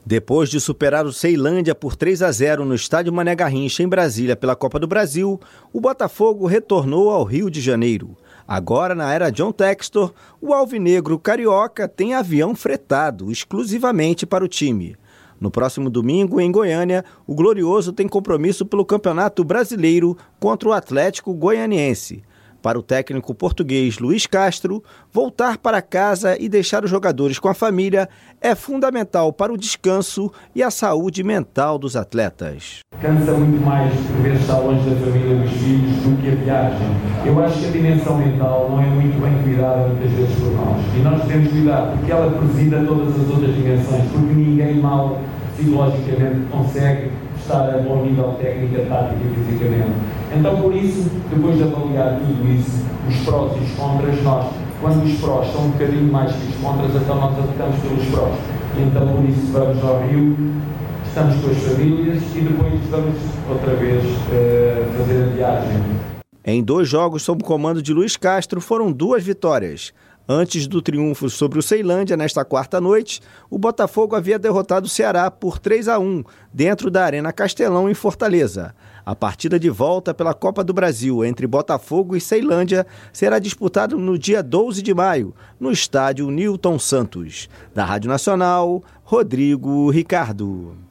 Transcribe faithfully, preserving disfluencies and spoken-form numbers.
Depois de superar o Ceilândia por três a zero no estádio Mané Garrincha, em Brasília, pela Copa do Brasil, o Botafogo retornou ao Rio de Janeiro. Agora, na era John Textor, o alvinegro carioca tem avião fretado exclusivamente para o time. No próximo domingo, em Goiânia, o Glorioso tem compromisso pelo Campeonato Brasileiro contra o Atlético Goianiense. Para o técnico português Luiz Castro, voltar para casa e deixar os jogadores com a família é fundamental para o descanso e a saúde mental dos atletas. Cansa muito mais por vezes estar longe da família, dos filhos, do que a viagem. Eu acho que a dimensão mental não é muito bem cuidada muitas vezes por nós. E nós devemos cuidar porque ela presida todas as outras dimensões, porque ninguém mal psicologicamente consegue estar a bom nível técnica, tática e fisicamente. Então, por isso, depois de avaliar tudo isso, os prós e os contras, nós, quando os prós são um bocadinho mais que os contras, então nós optamos pelos prós. E então, por isso, vamos ao Rio, estamos com as famílias e depois vamos outra vez uh, fazer a viagem. Em dois jogos sob o comando de Luiz Castro, foram duas vitórias. Antes do triunfo sobre o Ceilândia, nesta quarta noite, o Botafogo havia derrotado o Ceará por três a um, dentro da Arena Castelão, em Fortaleza. A partida de volta pela Copa do Brasil entre Botafogo e Ceilândia será disputada no dia doze de maio, no estádio Newton Santos. Da Rádio Nacional, Rodrigo Ricardo.